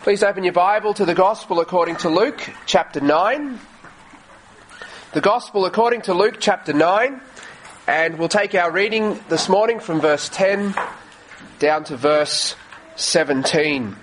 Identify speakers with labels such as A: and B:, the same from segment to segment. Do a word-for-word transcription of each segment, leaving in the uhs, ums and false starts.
A: Please open your Bible to the Gospel according to Luke, chapter nine. The Gospel according to Luke, chapter nine. And we'll take our reading this morning from verse ten down to verse seventeen.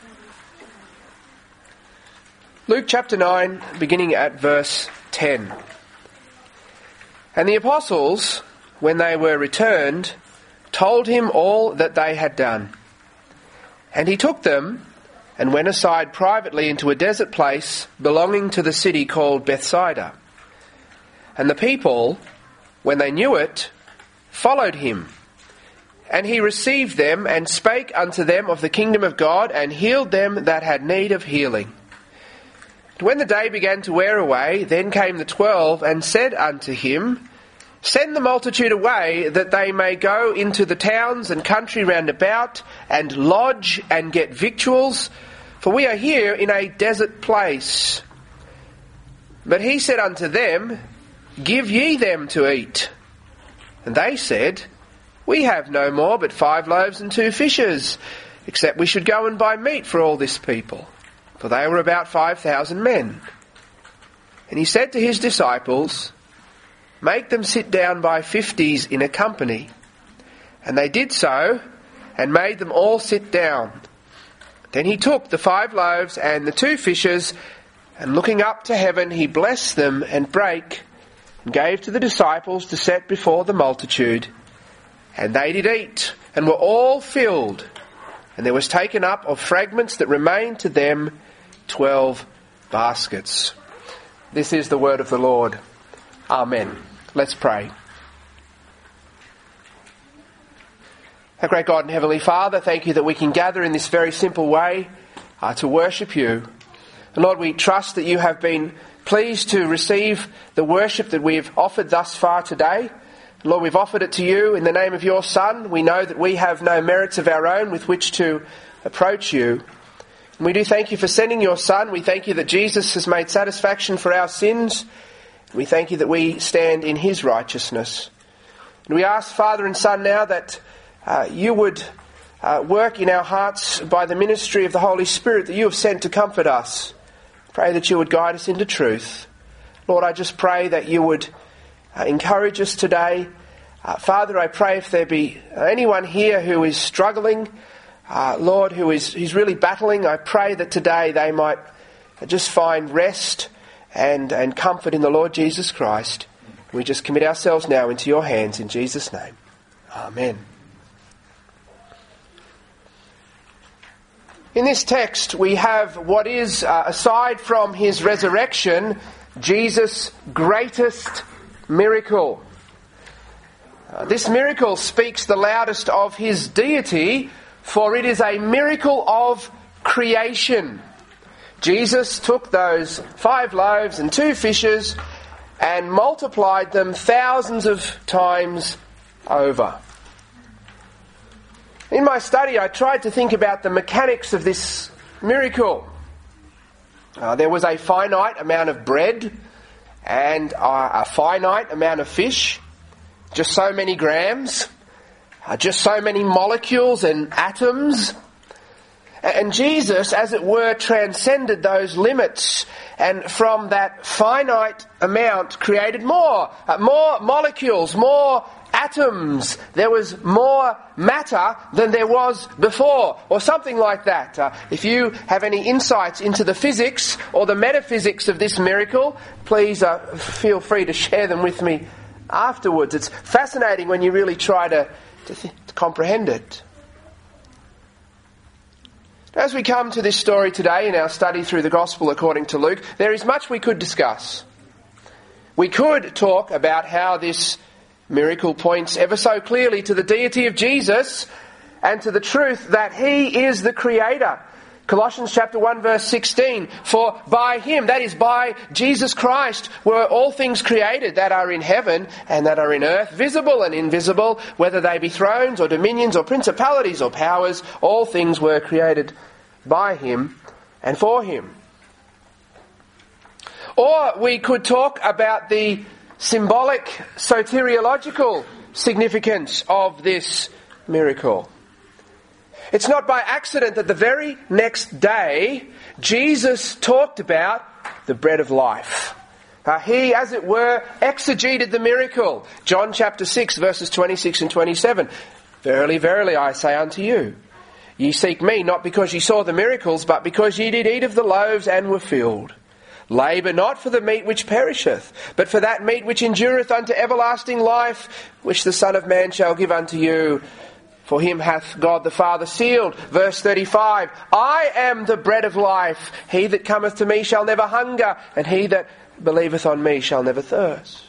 A: Luke chapter nine, beginning at verse ten. And the apostles, when they were returned, told him all that they had done. And he took them and went aside privately into a desert place belonging to the city called Bethsaida. And the people, when they knew it, followed him. And he received them and spake unto them of the kingdom of God, and healed them that had need of healing. And when the day began to wear away, then came the twelve, and said unto him, Send the multitude away, that they may go into the towns and country round about, and lodge and get victuals, for we are here in a desert place. But he said unto them, Give ye them to eat. And they said, We have no more but five loaves and two fishes, except we should go and buy meat for all this people. For they were about five thousand men. And he said to his disciples, Make them sit down by fifties in a company. And they did so, and made them all sit down. Then he took the five loaves and the two fishes, and looking up to heaven, he blessed them and brake, and gave to the disciples to set before the multitude. And they did eat, and were all filled. And there was taken up of fragments that remained to them twelve baskets. This is the word of the Lord. Amen. Let's pray. Our great God and Heavenly Father, thank you that we can gather in this very simple way uh, to worship you. And Lord, we trust that you have been pleased to receive the worship that we've offered thus far today. Lord, we've offered it to you in the name of your Son. We know that we have no merits of our own with which to approach you. And we do thank you for sending your Son. We thank you that Jesus has made satisfaction for our sins. We thank you that we stand in his righteousness. And we ask, Father and Son, now that uh, you would uh, work in our hearts by the ministry of the Holy Spirit that you have sent to comfort us. Pray that you would guide us into truth. Lord, I just pray that you would uh, encourage us today. Uh, Father, I pray if there be anyone here who is struggling, uh, Lord, who is who's really battling, I pray that today they might just find rest and, and comfort in the Lord Jesus Christ. We just commit ourselves now into your hands in Jesus' name. Amen. In this text, we have what is, uh, aside from his resurrection, Jesus' greatest miracle. Uh, this miracle speaks the loudest of his deity, for it is a miracle of creation. Jesus took those five loaves and two fishes and multiplied them thousands of times over. In my study, I tried to think about the mechanics of this miracle. Uh, there was a finite amount of bread and uh, a finite amount of fish, just so many grams, uh, just so many molecules and atoms. And Jesus, as it were, transcended those limits, and from that finite amount created more, uh, more molecules, more atoms. There was more matter than there was before, or something like that. Uh, if you have any insights into the physics or the metaphysics of this miracle, please uh, feel free to share them with me afterwards. It's fascinating when you really try to, to, th- to comprehend it. As we come to this story today in our study through the Gospel according to Luke, there is much we could discuss. We could talk about how this miracle points ever so clearly to the deity of Jesus and to the truth that he is the Creator. Colossians chapter one verse sixteen, for by him, that is by Jesus Christ, were all things created that are in heaven and that are in earth, visible and invisible, whether they be thrones or dominions or principalities or powers, all things were created by him and for him. Or we could talk about the symbolic soteriological significance of this miracle. It's not by accident that the very next day, Jesus talked about the bread of life. Uh, he, as it were, exegeted the miracle. John chapter six, verses twenty-six and twenty-seven. Verily, verily, I say unto you, ye seek me not because ye saw the miracles, but because ye did eat of the loaves and were filled. Labour not for the meat which perisheth, but for that meat which endureth unto everlasting life, which the Son of Man shall give unto you. For him hath God the Father sealed. Verse thirty-five, I am the bread of life. He that cometh to me shall never hunger, and he that believeth on me shall never thirst.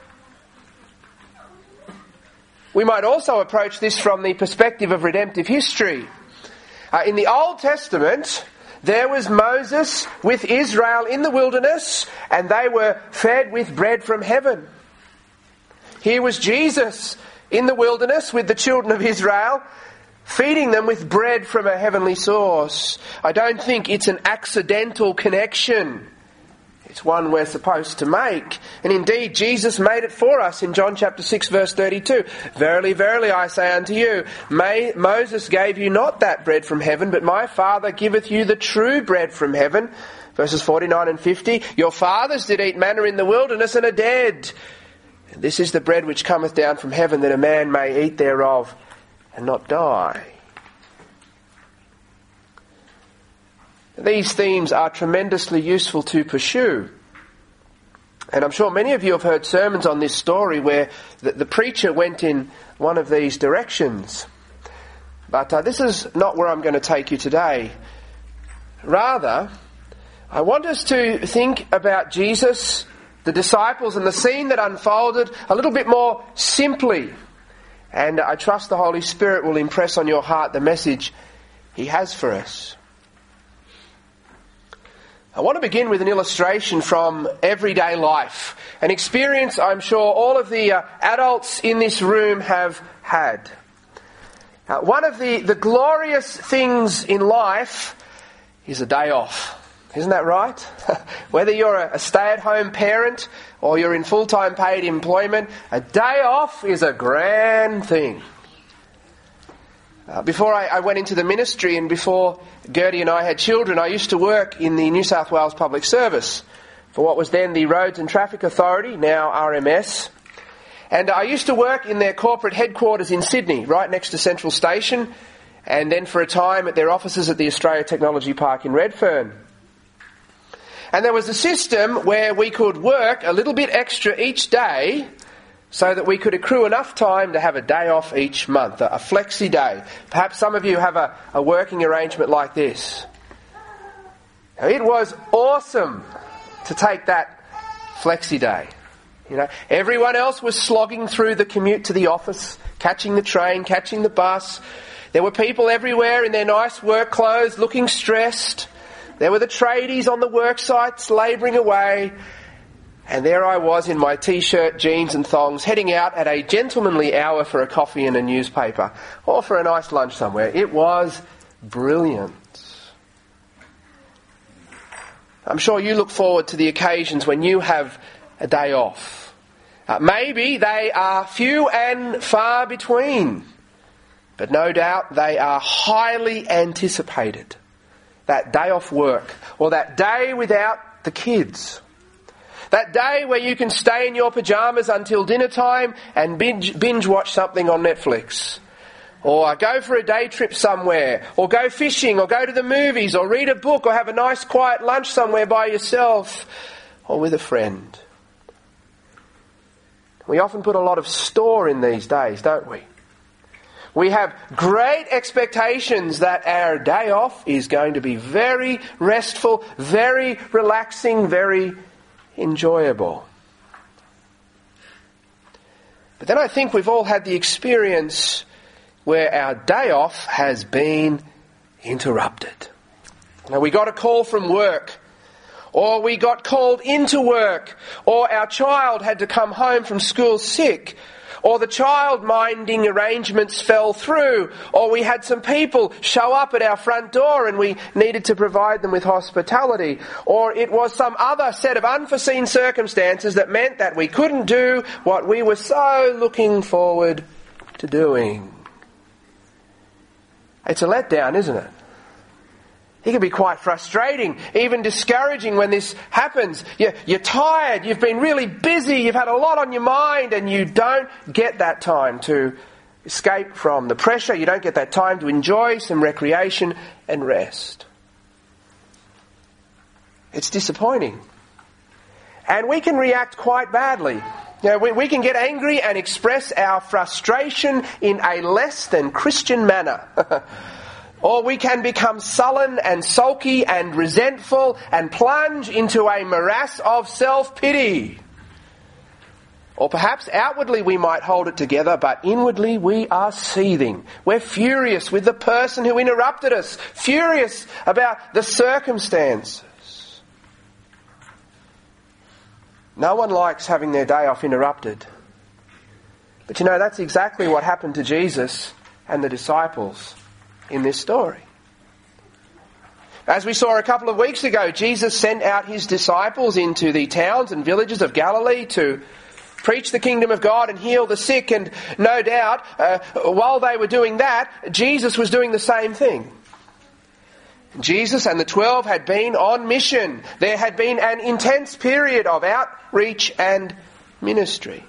A: We might also approach this from the perspective of redemptive history. Uh, in the Old Testament, there was Moses with Israel in the wilderness, and they were fed with bread from heaven. Here was Jesus in the wilderness with the children of Israel, feeding them with bread from a heavenly source. I don't think it's an accidental connection. It's one we're supposed to make. And indeed, Jesus made it for us in John chapter six, verse thirty-two. Verily, verily, I say unto you, May, Moses gave you not that bread from heaven, but my Father giveth you the true bread from heaven. Verses forty-nine and fifty. Your fathers did eat manna in the wilderness and are dead. This is the bread which cometh down from heaven, that a man may eat thereof and not die. These themes are tremendously useful to pursue. And I'm sure many of you have heard sermons on this story where the, the preacher went in one of these directions. But uh, this is not where I'm going to take you today. Rather, I want us to think about Jesus, the disciples, and the scene that unfolded a little bit more simply. And I trust the Holy Spirit will impress on your heart the message He has for us. I want to begin with an illustration from everyday life, an experience I'm sure all of the uh, adults in this room have had. Uh, one of the, the glorious things in life is a day off. Isn't that right? Whether you're a, a stay-at-home parent or you're in full-time paid employment, a day off is a grand thing. Uh, before I, I went into the ministry and before Gertie and I had children, I used to work in the New South Wales Public Service for what was then the Roads and Traffic Authority, now R M S. And I used to work in their corporate headquarters in Sydney, right next to Central Station, and then for a time at their offices at the Australia Technology Park in Redfern. And there was a system where we could work a little bit extra each day so that we could accrue enough time to have a day off each month, a flexi day. Perhaps some of you have a, a working arrangement like this. Now, it was awesome to take that flexi day. You know, everyone else was slogging through the commute to the office, catching the train, catching the bus. There were people everywhere in their nice work clothes looking stressed. There were the tradies on the work sites labouring away. And there I was in my t-shirt, jeans and thongs, heading out at a gentlemanly hour for a coffee and a newspaper, or for a nice lunch somewhere. It was brilliant. I'm sure you look forward to the occasions when you have a day off. Uh, maybe they are few and far between, but no doubt they are highly anticipated. That day off work, or that day without the kids. That day where you can stay in your pyjamas until dinner time and binge, binge watch something on Netflix. Or go for a day trip somewhere. Or go fishing, or go to the movies, or read a book, or have a nice quiet lunch somewhere by yourself, or with a friend. We often put a lot of store in these days, don't we? We have great expectations that our day off is going to be very restful, very relaxing, very enjoyable. But then I think we've all had the experience where our day off has been interrupted. Now, we got a call from work, or we got called into work, or our child had to come home from school sick, or the child-minding arrangements fell through, or we had some people show up at our front door and we needed to provide them with hospitality, or it was some other set of unforeseen circumstances that meant that we couldn't do what we were so looking forward to doing. It's a letdown, isn't it? It can be quite frustrating, even discouraging when this happens. You're, you're tired, you've been really busy, you've had a lot on your mind, and you don't get that time to escape from the pressure. You don't get that time to enjoy some recreation and rest. It's disappointing. And we can react quite badly. You know, we, we can get angry and express our frustration in a less than Christian manner. Or we can become sullen and sulky and resentful and plunge into a morass of self-pity. Or perhaps outwardly we might hold it together, but inwardly we are seething. We're furious with the person who interrupted us, furious about the circumstances. No one likes having their day off interrupted. But you know, that's exactly what happened to Jesus and the disciples in this story. As we saw a couple of weeks ago, Jesus sent out his disciples into the towns and villages of Galilee to preach the kingdom of God and heal the sick, and no doubt, uh, while they were doing that, Jesus was doing the same thing. Jesus and the twelve had been on mission. There had been an intense period of outreach and ministry.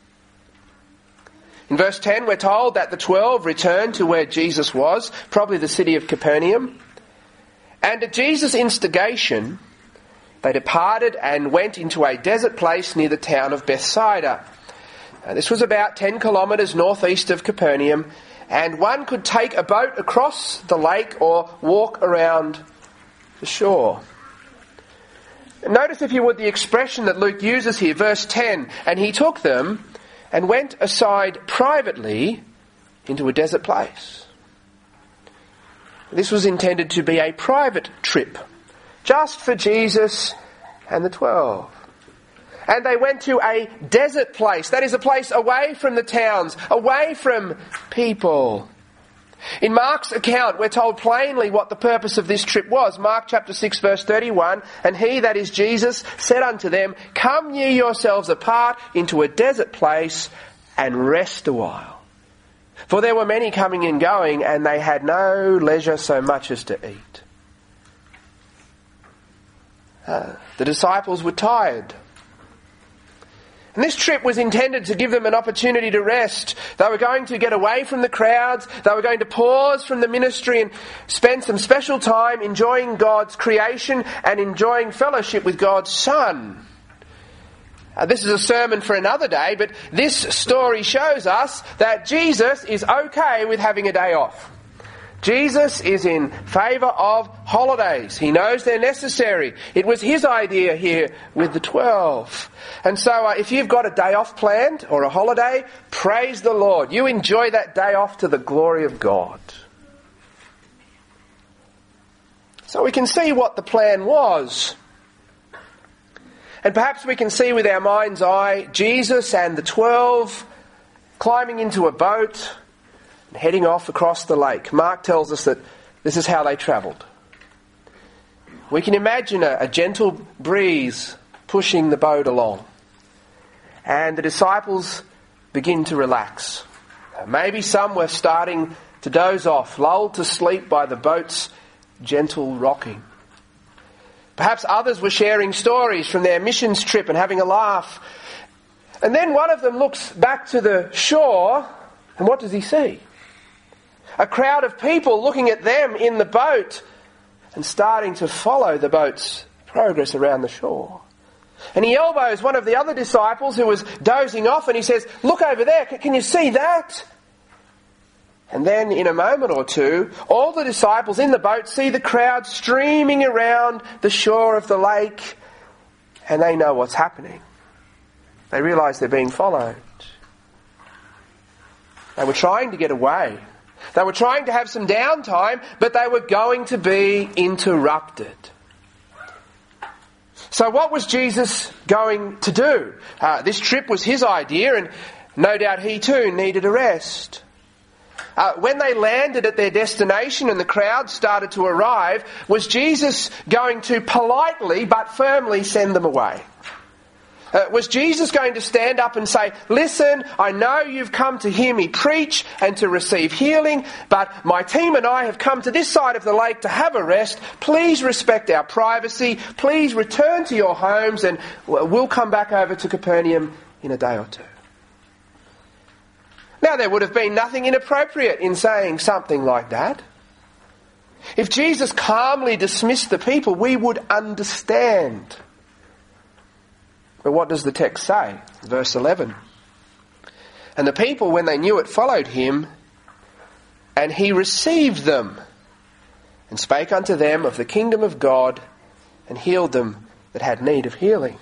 A: In verse ten, we're told that the twelve returned to where Jesus was, probably the city of Capernaum. And at Jesus' instigation, they departed and went into a desert place near the town of Bethsaida. Now, this was about ten kilometres northeast of Capernaum, and one could take a boat across the lake or walk around the shore. Notice, if you would, the expression that Luke uses here, verse ten, and he took them and went aside privately into a desert place. This was intended to be a private trip, just for Jesus and the twelve. And they went to a desert place, that is a place away from the towns, away from people. In Mark's account, we're told plainly what the purpose of this trip was. Mark chapter six, verse thirty-one, and he, that is Jesus, said unto them, Come ye yourselves apart into a desert place and rest a while. For there were many coming and going, and they had no leisure so much as to eat. Uh, the disciples were tired. And this trip was intended to give them an opportunity to rest. They were going to get away from the crowds. They were going to pause from the ministry and spend some special time enjoying God's creation and enjoying fellowship with God's Son. Uh, this is a sermon for another day, but this story shows us that Jesus is okay with having a day off. Jesus is in favour of holidays. He knows they're necessary. It was his idea here with the twelve. And so uh, if you've got a day off planned or a holiday, praise the Lord. You enjoy that day off to the glory of God. So we can see what the plan was. And perhaps we can see with our mind's eye Jesus and the twelve climbing into a boat and heading off across the lake. Mark tells us that this is how they travelled. We can imagine a, a gentle breeze pushing the boat along. And the disciples begin to relax. Maybe some were starting to doze off, lulled to sleep by the boat's gentle rocking. Perhaps others were sharing stories from their missions trip and having a laugh. And then one of them looks back to the shore, and what does he see? A crowd of people looking at them in the boat and starting to follow the boat's progress around the shore. And he elbows one of the other disciples who was dozing off, and he says, Look over there, can you see that? And then in a moment or two, all the disciples in the boat see the crowd streaming around the shore of the lake, and they know what's happening. They realise they're being followed. They were trying to get away. They were trying to have some downtime, but they were going to be interrupted. So what was Jesus going to do? Uh, this trip was his idea, and no doubt he too needed a rest. Uh, when they landed at their destination and the crowd started to arrive, was Jesus going to politely but firmly send them away? Uh, was Jesus going to stand up and say, listen, I know you've come to hear me preach and to receive healing, but my team and I have come to this side of the lake to have a rest. Please respect our privacy. Please return to your homes and we'll come back over to Capernaum in a day or two. Now, there would have been nothing inappropriate in saying something like that. If Jesus calmly dismissed the people, we would understand. But what does the text say? Verse eleven. And the people, when they knew it, followed him, and he received them, and spake unto them of the kingdom of God, and healed them that had need of healing.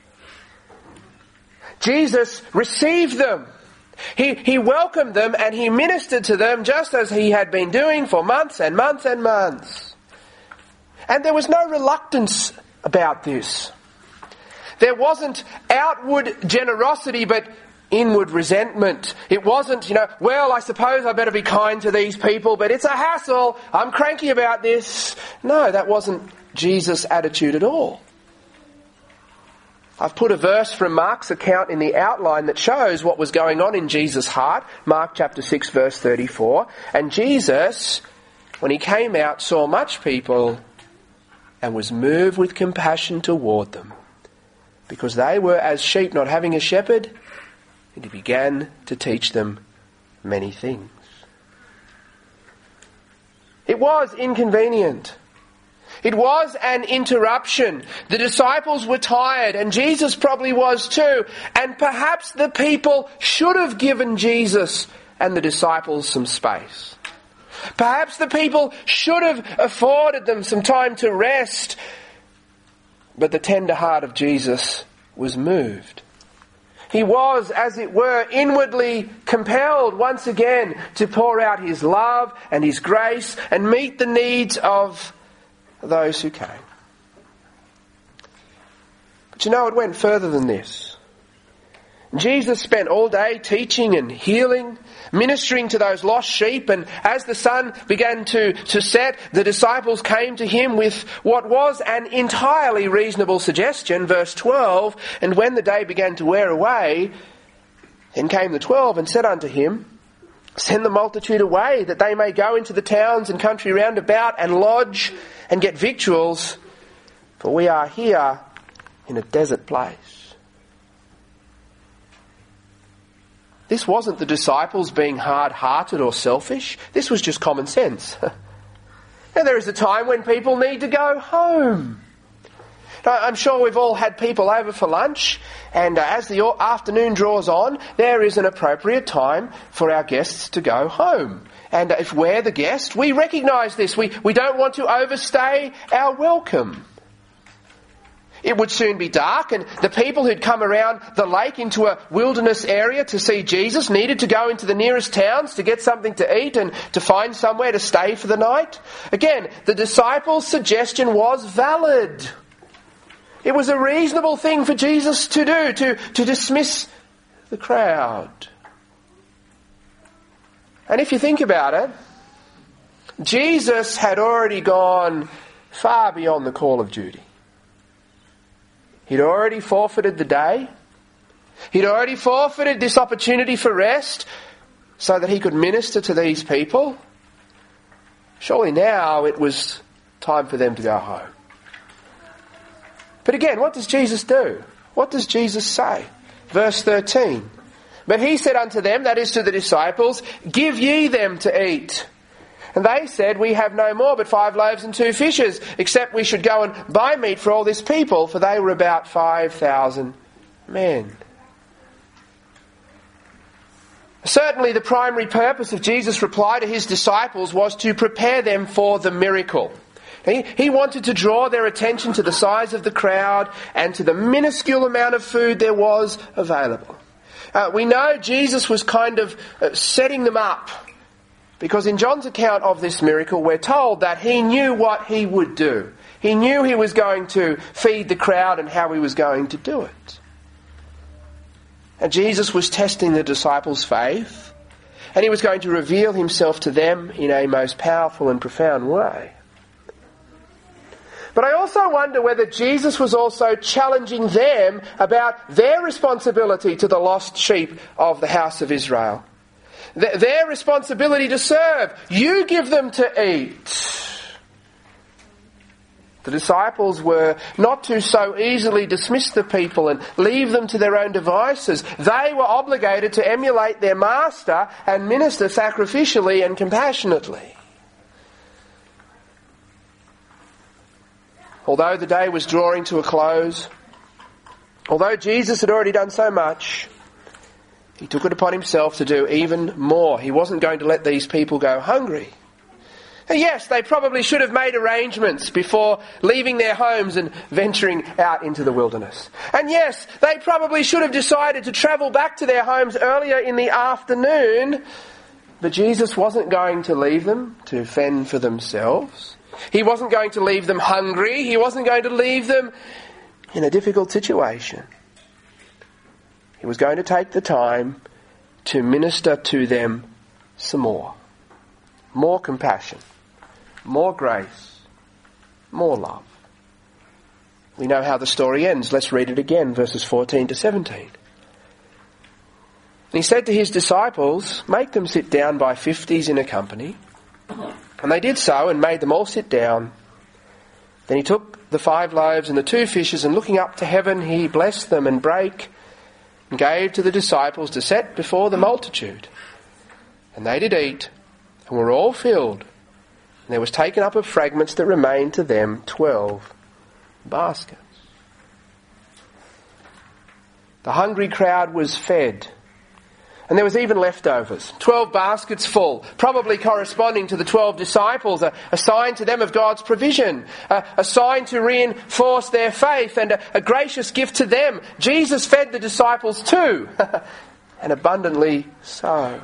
A: Jesus received them. He, he welcomed them and he ministered to them just as he had been doing for months and months and months. And there was no reluctance about this. There wasn't outward generosity but inward resentment. It wasn't, you know, well, I suppose I better be kind to these people, but it's a hassle. I'm cranky about this. No, that wasn't Jesus' attitude at all. I've put a verse from Mark's account in the outline that shows what was going on in Jesus' heart. Mark chapter six verse thirty-four. And Jesus, when he came out, saw much people and was moved with compassion toward them, because they were as sheep not having a shepherd, and he began to teach them many things. It was inconvenient. It was an interruption. The disciples were tired, and Jesus probably was too. And perhaps the people should have given Jesus and the disciples some space. Perhaps the people should have afforded them some time to rest. But the tender heart of Jesus was moved. He was, as it were, inwardly compelled once again to pour out his love and his grace and meet the needs of those who came. But you know, it went further than this. Jesus spent all day teaching and healing, ministering to those lost sheep, and as the sun began to, to set, the disciples came to him with what was an entirely reasonable suggestion, verse twelve, and when the day began to wear away, then came the twelve and said unto him, send the multitude away, that they may go into the towns and country round about and lodge and get victuals, for we are here in a desert place. This wasn't the disciples being hard-hearted or selfish. This was just common sense. Now, there is a time when people need to go home. Now, I'm sure we've all had people over for lunch, and uh, as the afternoon draws on, there is an appropriate time for our guests to go home. And if we're the guest, we recognise this. We, we don't want to overstay our welcome. It would soon be dark, and the people who'd come around the lake into a wilderness area to see Jesus needed to go into the nearest towns to get something to eat and to find somewhere to stay for the night. Again, the disciples' suggestion was valid. It was a reasonable thing for Jesus to do, to, to dismiss the crowd. And if you think about it, Jesus had already gone far beyond the call of duty. He'd already forfeited the day. He'd already forfeited this opportunity for rest so that he could minister to these people. Surely now it was time for them to go home. But again, what does Jesus do? What does Jesus say? Verse thirteen. But he said unto them, that is to the disciples, give ye them to eat. And they said, we have no more but five loaves and two fishes, except we should go and buy meat for all this people, for they were about five thousand men. Certainly the primary purpose of Jesus' reply to his disciples was to prepare them for the miracle. He, he wanted to draw their attention to the size of the crowd and to the minuscule amount of food there was available. Uh, we know Jesus was kind of uh, setting them up, because in John's account of this miracle, we're told that he knew what he would do. He knew he was going to feed the crowd and how he was going to do it. And Jesus was testing the disciples' faith, and he was going to reveal himself to them in a most powerful and profound way. But I also wonder whether Jesus was also challenging them about their responsibility to the lost sheep of the house of Israel. Th- their responsibility to serve. You give them to eat. The disciples were not to so easily dismiss the people and leave them to their own devices. They were obligated to emulate their master and minister sacrificially and compassionately. Although the day was drawing to a close, although Jesus had already done so much, he took it upon himself to do even more. He wasn't going to let these people go hungry. And yes, they probably should have made arrangements before leaving their homes and venturing out into the wilderness. And yes, they probably should have decided to travel back to their homes earlier in the afternoon. But Jesus wasn't going to leave them to fend for themselves. He wasn't going to leave them hungry. He wasn't going to leave them in a difficult situation. He was going to take the time to minister to them some more. More compassion, more grace, more love. We know how the story ends. Let's read it again, verses fourteen to seventeen. And he said to his disciples, "Make them sit down by fifties in a company." And they did so and made them all sit down. Then he took the five loaves and the two fishes, and looking up to heaven, he blessed them and brake and gave to the disciples to set before the multitude. And they did eat and were all filled. And there was taken up of fragments that remained to them twelve baskets. The hungry crowd was fed. And there was even leftovers. Twelve baskets full, probably corresponding to the twelve disciples, a, a sign to them of God's provision, a, a sign to reinforce their faith, and a, a gracious gift to them. Jesus fed the disciples too, and abundantly so.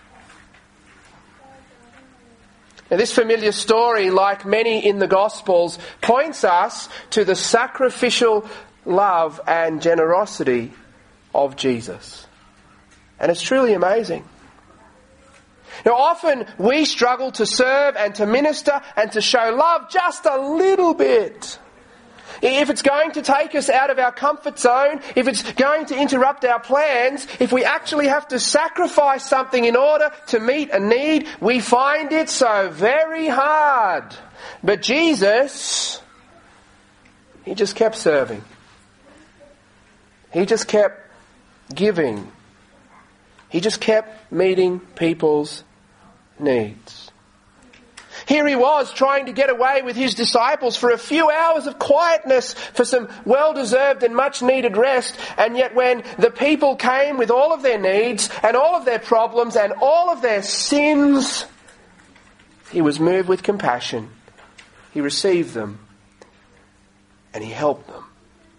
A: Now, this familiar story, like many in the Gospels, points us to the sacrificial love and generosity of Jesus. And it's truly amazing. Now, often we struggle to serve and to minister and to show love just a little bit. If it's going to take us out of our comfort zone, if it's going to interrupt our plans, if we actually have to sacrifice something in order to meet a need, we find it so very hard. But Jesus, he just kept serving. He just kept giving. He just kept meeting people's needs. Here he was trying to get away with his disciples for a few hours of quietness, for some well-deserved and much-needed rest. And yet when the people came with all of their needs and all of their problems and all of their sins, he was moved with compassion. He received them and he helped them.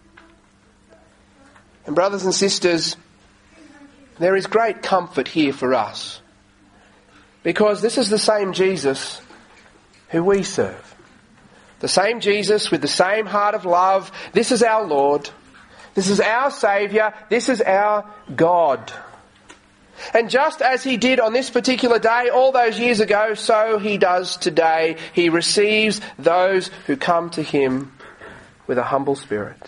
A: And brothers and sisters, there is great comfort here for us, because this is the same Jesus who we serve. The same Jesus with the same heart of love. This is our Lord. This is our Saviour. This is our God. And just as he did on this particular day all those years ago, so he does today. He receives those who come to him with a humble spirit.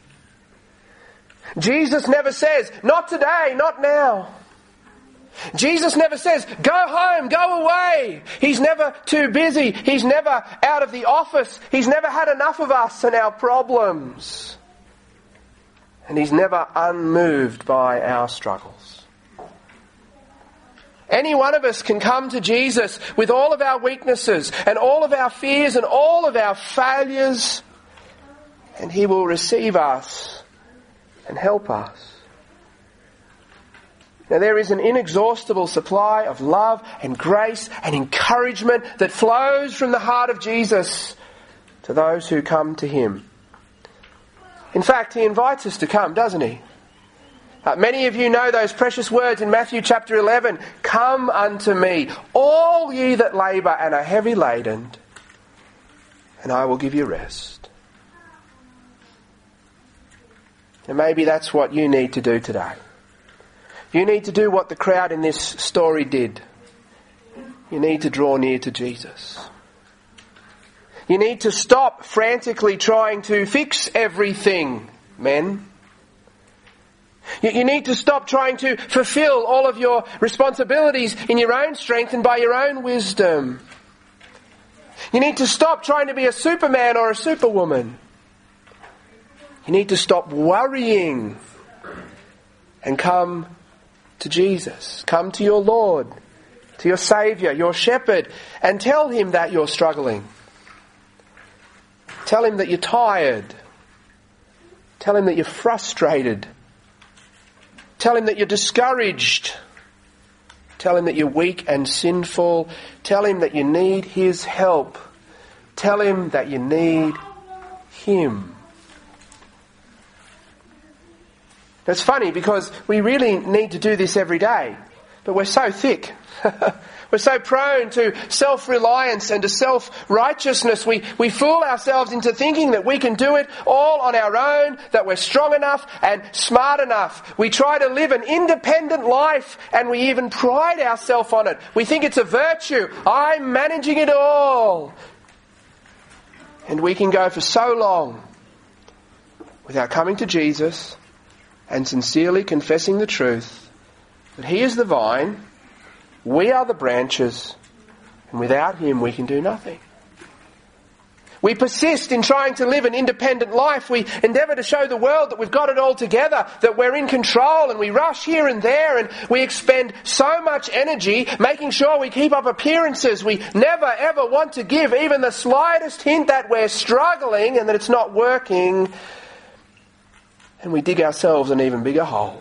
A: Jesus never says, "Not today, not now." Jesus never says, "Go home, go away." He's never too busy. He's never out of the office. He's never had enough of us and our problems. And he's never unmoved by our struggles. Any one of us can come to Jesus with all of our weaknesses and all of our fears and all of our failures, and he will receive us and help us. Now, there is an inexhaustible supply of love and grace and encouragement that flows from the heart of Jesus to those who come to him. In fact, he invites us to come, doesn't he? Uh, many of you know those precious words in Matthew chapter eleven. "Come unto me, all ye that labour and are heavy laden, and I will give you rest." And maybe that's what you need to do today. You need to do what the crowd in this story did. You need to draw near to Jesus. You need to stop frantically trying to fix everything, men. You, you need to stop trying to fulfill all of your responsibilities in your own strength and by your own wisdom. You need to stop trying to be a superman or a superwoman. You need to stop worrying and come to Jesus. Come to your Lord, to your Saviour, your Shepherd, and tell Him that you're struggling. Tell Him that you're tired. Tell Him that you're frustrated. Tell Him that you're discouraged. Tell Him that you're weak and sinful. Tell Him that you need His help. Tell Him that you need Him. It's funny because we really need to do this every day, but we're so thick. We're so prone to self-reliance and to self-righteousness. We, we fool ourselves into thinking that we can do it all on our own, that we're strong enough and smart enough. We try to live an independent life and we even pride ourselves on it. We think it's a virtue. I'm managing it all. And we can go for so long without coming to Jesus and sincerely confessing the truth that He is the vine, we are the branches, and without Him we can do nothing. We persist in trying to live an independent life. We endeavour to show the world that we've got it all together, that we're in control, and we rush here and there, and we expend so much energy making sure we keep up appearances. We never ever want to give even the slightest hint that we're struggling and that it's not working. And we dig ourselves an even bigger hole.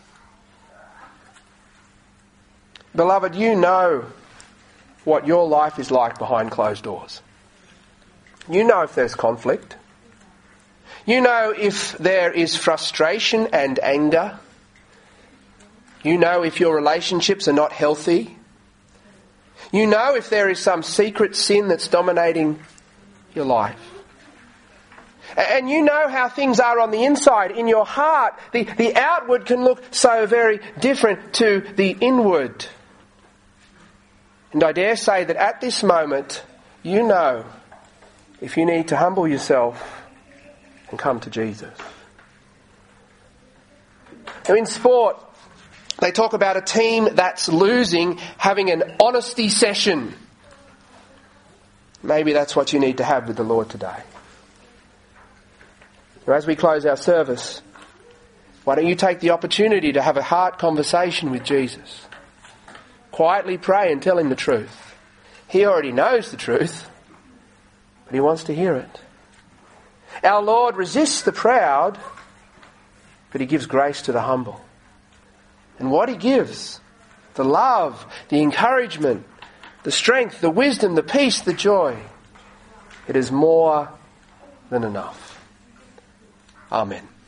A: Beloved, you know what your life is like behind closed doors. You know if there's conflict. You know if there is frustration and anger. You know if your relationships are not healthy. You know if there is some secret sin that's dominating your life. And you know how things are on the inside, in your heart. The, the outward can look so very different to the inward. And I dare say that at this moment, you know if you need to humble yourself and come to Jesus. Now in sport, they talk about a team that's losing having an honesty session. Maybe that's what you need to have with the Lord today. Now, as we close our service, why don't you take the opportunity to have a heart conversation with Jesus? Quietly pray and tell Him the truth. He already knows the truth, but He wants to hear it. Our Lord resists the proud, but He gives grace to the humble. And what He gives, the love, the encouragement, the strength, the wisdom, the peace, the joy, it is more than enough. Amen.